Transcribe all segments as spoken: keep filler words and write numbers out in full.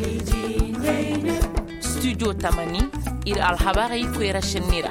Studio Tamani ir alhabari kwera shenira.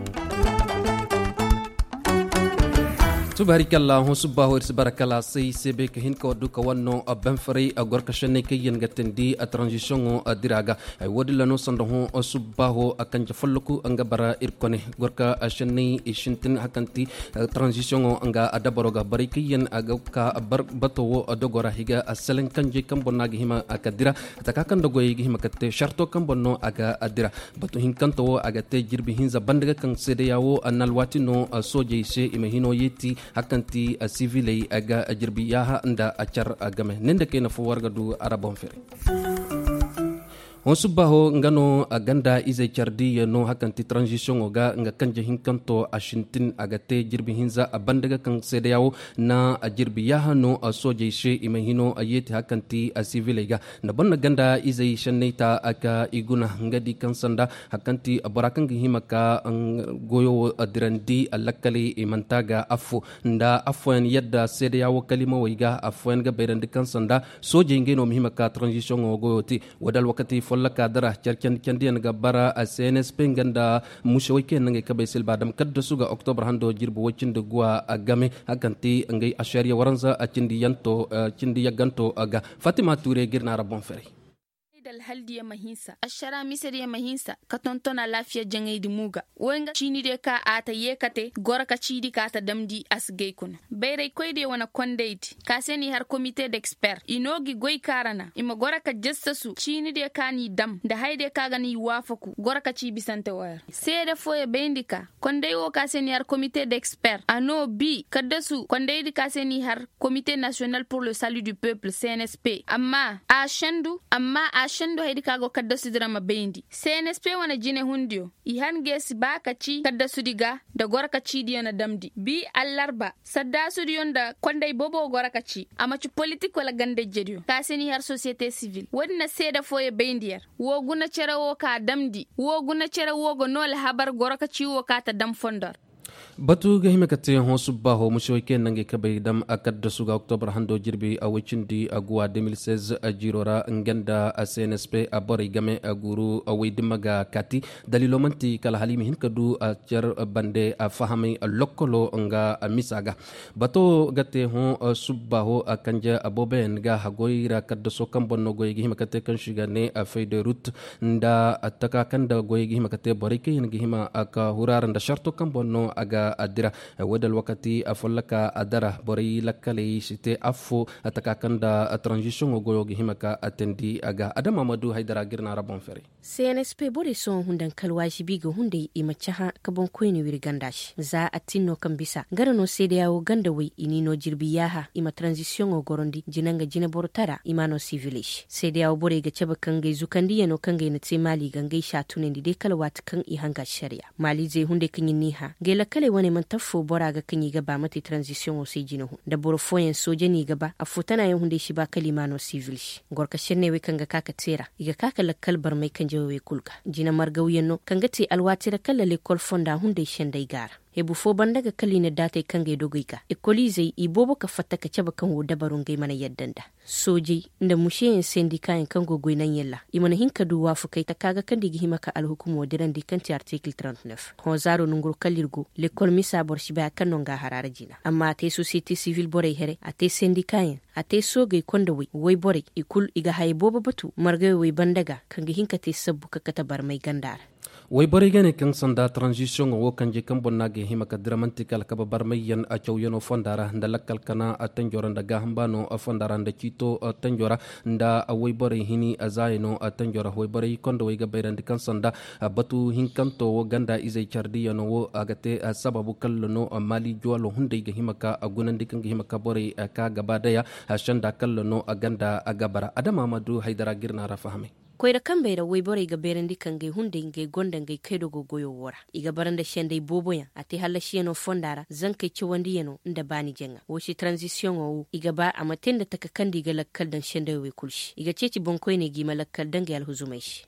Tubarikalla ho subaho barakala sai sebe ke hin ko du ka wanno abban fari a gorka shenne ke yen gatendi a transition o diraga ay wodilla no sando ho subaho akan jafalluku anga bara irkone gorka shenne ishintin hakanti transition o anga adaboroga bari ke yen aga ka bar bato adogora higa asalen kanje kambonna gi hima akadira takakan dogo gi hima katte sharto kambonno aga adira batu hin kanto aga te jirbi hinza bandaga kan sede yawo anal watino soje se imehino yeti hakanti a civile aga jirbi yaha nda achar agame nende kena fo warga du arabon fere on subaho ngano aganda ize chardi no hakanti transition oga nga kanje hinkanto ashintin agate jirbi hinza abandaga kan sedeyawo na jirbi yaha no soje she imehino ayeti hakanti a civile ga na bonna ganda ize shanneita aka iguna ngadi kansanda hakanti abarakan himaka goyo adirandi alakali imantaga afu nda afwan yadda sedeyawo kalima wiga afwan ga berandi kansanda soje ngeno himaka transition ogoyoti wadal wakati laka dara charkan kandiyan gabara a C N S P ganda mushawike nange kabe silbadam kadda suga october hando jirbu wacin de gwa agame hakanti ngai ashariya waranza a cindi yanto cindi yaganto aga Fatima Touré girna rabon fere dal haldiya mahinsa ashara misriya mahinsa katontona lafiya jangaydi muga wenga chini de ka ata yekate gora ka chidi ka ta damdi asgay kun bayray koyde wana kondeyti ka seni har comité d'expert inogi goy karana ima gora ka jessasu chini de ka ni dam da hayde ka gani wafaku gora ka ci bisante wayar sede foye bendika kondey wo ka seni har comité d'expert ano bi kadasu kondeydi ka seni har comité national pour le salut du peuple C N S P amma a shandu amma a shendo haydi kago kadda sidrama bendi C N S P wana jine hundio i hangesi baka ci kadda sudiga da gorka ci diana damdi bi allarba sadda sudiyon da konday bobo gorka ci ama ci politique wala gande jedio ka seni har société civile wonna seda foye bendiyar wo guna cere wo ka damdi wo guna cere wo go nol habar gorka ci wo ka ta dam fondor batu ga himekate ho subaho mushoyke nange kabay dam akad suga october hando jirbi a wicindi agwa deux mille seize a jirora ngenda a C N S P a bori game a guru a weydimaga kati dalilo manti kala halimi hinkadu a cer bande a fahami a lokolo nga a misaga bato gate ho subaho a kanja a boben ga hagoira kadda so kambonno goygi himekate kan shiga ne a feuille de route nda ataka kanda goygi himekate bori ke hingi hima aka hurar nda sharto kambonno aga adira wadal wakati afolaka adara bori lakale shite afo atakakanda transition ogoyogi himaka atendi aga adama madu haidara girna rabon fere C N S P bori son hundan kalwashi biga hunde imachaha kabon koyni wirgandash za atinno kambisa garano sedeyawo gandawi inino jirbi yaha ima transition ogorondi jinanga jina bortara imano civilish sedeyawo bori ga chaba kangai zukandi yano kangai na tse mali gangai shatune ndi de kalwat kan ihanga sharia mali je hunde kinyiniha gela kale wani man tafo bora ga kanyi gaba mati transition o sai jinahu da borofoyen soja ni gaba a futana yin hunde shi ba kalimano civil shi gorka shenne we kanga kaka tsera iga kaka lakkal bar mai kan jawe kulka jina margawiyan no kanga te alwatira kala le kol fonda hunde shendai gara hebu fo bandaga kali na data kange dogoika ekolize ibobo ka fatta ka caba kan wo dabarun gai mana yaddanda soji nda mushe sendika en kango goinan yalla imana hinka duwa fu kai ta kaga kan digi himaka alhukumo diran di kanti article trente-neuf ho zaro nungur kalirgo le kolmisa borshi ba kan nonga harara jina amma te society civil bore here ate sendika en ate sogai konda wi wai bore ikul iga hay bobo batu marga wi bandaga kange hinka te sabbu ka kata bar mai gandara way bari gane kan sanda transition wo kanje kan bonnage himaka dramantikal kaba barmayan a chawyano fondara ndalakal kana atanjora ndaga hambano fondara nda chito tanjora nda way bari hini azayno tanjora way bari kondo way gabayrandi kan sanda batu hinkanto wo ganda izay chardi yano wo agate sababu kallono mali jwalo hunde ga himaka agunandi kan himaka bari ka gabadaya shanda kallono aganda agabara adama madu haidara girna rafahame koyra kambe da way bore ga berandi kange hunde nge gonda nge kedo go goyo wora iga baranda shende boboya ate halla shieno fondara zankai ci wandi yeno nda bani jenga woshi transition o iga ba amatenda takakandi ga lakkal dan shende we kulshi iga ceci bonkoy ne gima lakkal dan ga alhuzumaishi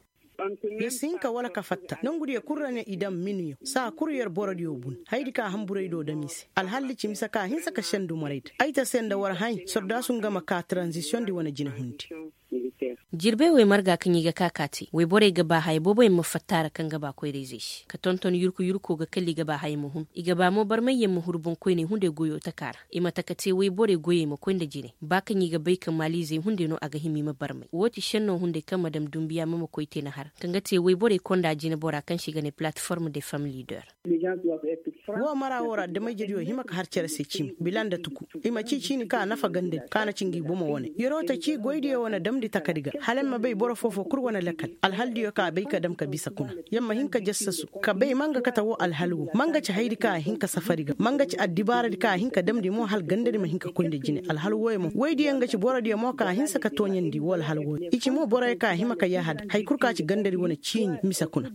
yesinka wala ka fatta nangudi ya kurrane idam minyo sa kuryar borodi obun haidi ka hamburai do damise alhalli cimsa ka hinsa ka shendu marait aita senda war hay sorda sun gama ka transition di wana jina hunti jirbe wai marga kan yi ga kakati wai bore ga ba hay bobo mu fattara kan ga ba koy rezish ka tonton yurku yurku ga kalli ga ba hay mu hun iga ba mo bar mayyan mu hurbun koy ne hunde goyo ta kara ima takate wai bore goye mu koy da jine ba kan yi ga bai kan mali zai hunde no aga himi ma bar mai woti shanno hunde kan madam dumbiya mama koy te na har kan ga te wai bore konda jine bora kan shiga ne platform de family leader wo mara wora da mai jiriyo hima ka harcer se cim bilanda tuku ima ci ci ni ka nafa gande kana cingi boma wone yorota ci goyde wona damdi takadiga halen ma bai boro fofo kur wona lekal alhaldi yo ka bai ka dam ka bisa kuna yamma hinka jassasu ka bai manga kata wo alhalwo manga ci haidi ka hinka safariga manga ci addibara ka hinka damdi mo hal gande ma hinka konde jine alhalwo mo waydi yanga ci boro di mo ka hinsa ka tonyandi wol halwo ici mo boro ka hima ka yahad hay kur ka ci gande wona ci misa kuna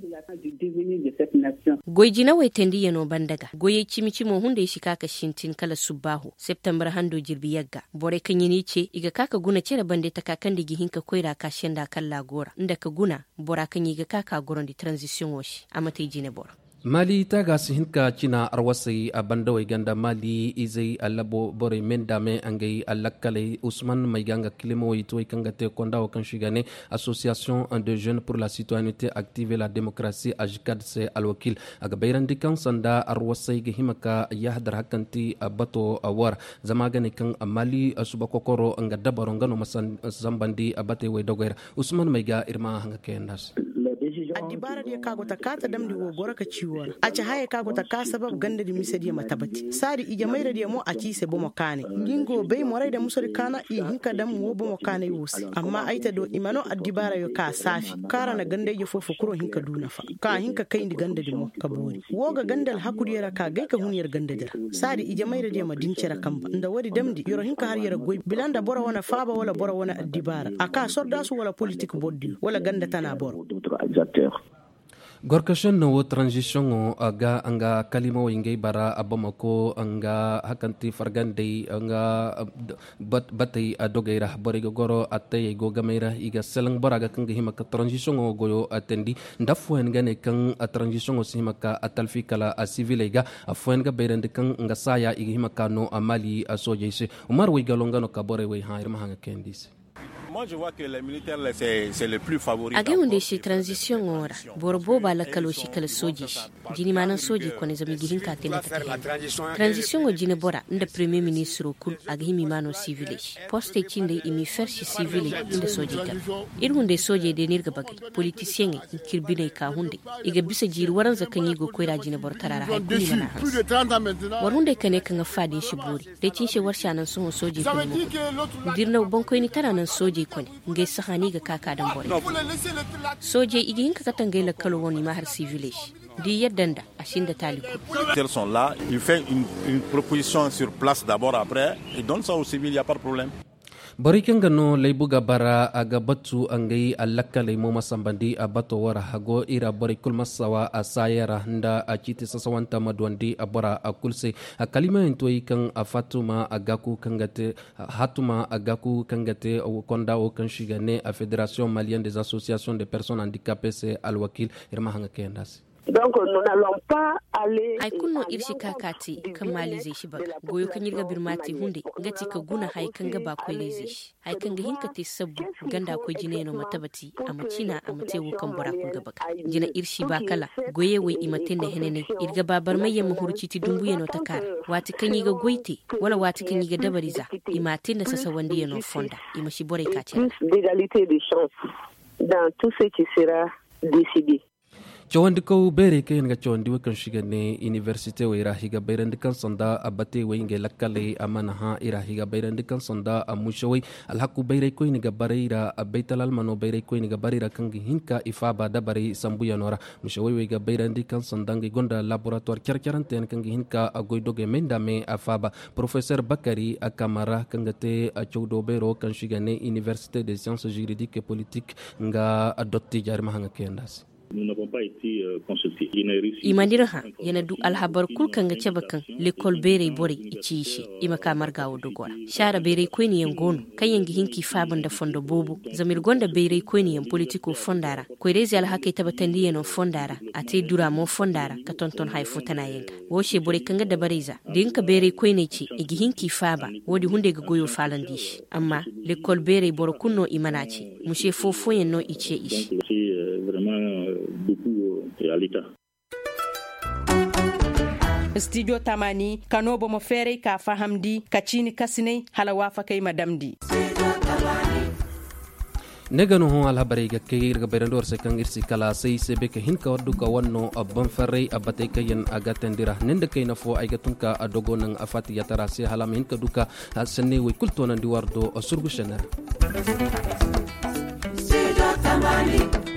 goyjina wai tendi yano bandaga goye cimici mo hunde shi kaka shintin kala subahu september hando jirbi yagga bore kanyini ce iga kaka guna cere bande ta kakan digi hinka koira ka shenda kala gora inda ka guna bora kanyi ga kaka goron di transition washi amate jine bora mali taga si hinka china arwasai a bandawai ganda mali izai alabo bore mendame angai alakale Ousmane Maiganga kilimo ito ikanga te konda o kan shigane association de jeunes pour la citoyenneté active et la démocratie ajkad se alwakil aga bayrandi kan sanda arwasai ge himaka yahdar hakanti abato awar zamagane kan mali subakokoro anga dabaro ngano masan zambandi abate way dogoyra Ousmane Maiga irma hanga kendas addibara dia kago ta kata damdi wo boraka ciwon a ci haye kago ta ka sabab ganda di misadi ma tabati sari ija mai radio mo a ci se bomo kane gingo be mo da musori kana i hinka dam wo bomo kane wusi amma aita do imano addibara yo ka safi kara na ganda je fofo kuro hinka duna fa ka hinka kai ndi ganda di mo ka bori wo ga gandal hakudiyara ka gai ka huniyar ganda dira sari ija mai radio ma dincera kamba nda wadi damdi yoro hinka har yara goy bilanda bora wana faba wala bora wana addibara aka sorda su wala politique boddi wala ganda tana boro gorkashan no transition o aga anga kalimo ingay bara abamako anga hakanti fargande anga bat batay adogeira borigo goro atay go gameira iga selang boraga kang himaka transition o goyo atendi ndafuen gane kang transition o himaka atalfikala a civilega afuen ga beirende kang nga saya iga himaka no amali asojeise umar wi galongano kabore wi ha irma hanga kendis. Moi, je vois que les militaires, c'est, c'est le plus favori. Age hunde shi transition ora borbo ba la kalo shi kala soji jini manan soji ko ne zami gihin ka tele ta transition o jine bora nda premier ministre kul age himi mano civil poste kinde imi fer shi civil inda soji ta ir hunde soji de nirga bagai politicien e kirbine ka hunde iga bisa jiri waran zakan yi go koira jine bor tarara hay kuni mana war hunde kane kan fadin shi buri de cin shi warsha nan sun soji ko dirna bonko ni taranan soji kone ngai sahani ga kaka dan boy soje igi hinka katanga la kalo woni ma har civilage di yaddanda ashinda taliku ils sont là il fait une, une proposition sur place d'abord après il donne ça au civil il y a pas de problème barikan gano laibuga bara aga batu angai allaka laimo masambandi abato wara hago ira barikul masawa asayara nda achiti sasawanta madwandi abara akulse akalima entoi kan afatuma agaku kangate hatuma agaku kangate konda o kan shigane a fédération malienne des associations de personnes handicapées c'est alwakil irma hanga kendas. Donc nous n'allons pas aller ay kunno irshi kakati kan mali zai shi baga goyo kan yirga birmati hunde ngati ka guna hay kan ga ba koy zai shi hay kan ga hinka te sabbu ganda ko jine no matabati amacina amate wo kan bora kun ga baga jina irshi ba kala goye wai imaten da henene irga babar mai yamma hurci ti dumbu yano takara wati kan yiga goite wala wati kan yiga dabariza imaten da sasa wandi yano fonda imashi bore ka ce d'égalité de chance dans tout ce qui sera décidé. Chawandi ko bere ke nga chawandi wa kan shigane university wa irahiga bayrandi kan sonda abate wa inge lakale amana ha irahiga bayrandi kan sonda amushawai alhaku bayre ko ni gabarira abaitalal mano bayre ko ni gabarira kan hinka ifaba da bare sambuya nora mushawai wa ga bayrandi kan sonda ngi gonda laboratoire kyarkyarante kan hinka agoidoge mendame afaba professeur Bakari Akamara kan gate a chawdo bero kan shigane université des sciences juridiques et politiques nga adotti jarma hanga kendas. nous n'avons pas été euh, consultés. Imandir ha yana du alhabar kulkan ga cebakan l'école bere bore ici shi ima kamar gawo dogora shara bere ko ni yangono kayan gihinki faban da fondo bobu zamir gonda bere ko ni yan politiko fondara ko rezi al hakai tabatandi yano fondara ate dura mo fondara ka tonton hay futana yenga woshe bore kanga da bareza dinka bere ko ni ci igihinki faba wodi hunde ga goyo falandish amma l'école bere boro kunno imanaci mushe fofo yenno ice ishi vraiment beaucoup à l'état. Studio Tamani kanobo mo fere ka fahamdi kacini kasine hala wafa kai madamdi. negano ho alhabari ga kayir ga berendor se kan irsi kala sai se be ke hin ka waddu ka wanno abban farrai abate kayen aga tendira nende kayna fo ay ga tunka adogo nan afati yatara se halam hin ka duka sanne we kulto nan di wardo surbu shenar. Studio Tamani